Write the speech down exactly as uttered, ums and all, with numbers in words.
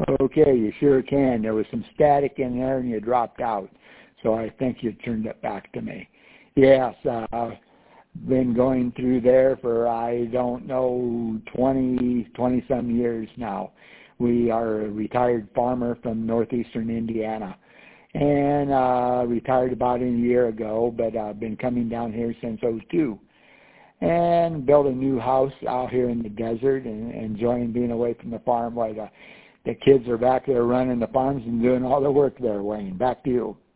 Okay, you sure can. There was some static in there and you dropped out. So I think you turned it back to me. Yes, uh, been going through there for, I don't know, twenty, twenty-some years now. We are a retired farmer from northeastern Indiana. And uh, retired about a year ago, but I've uh, been coming down here since oh two. And built a new house out here in the desert and enjoying being away from the farm while the, the kids are back there running the farms and doing all the work there, Wayne. Back to you.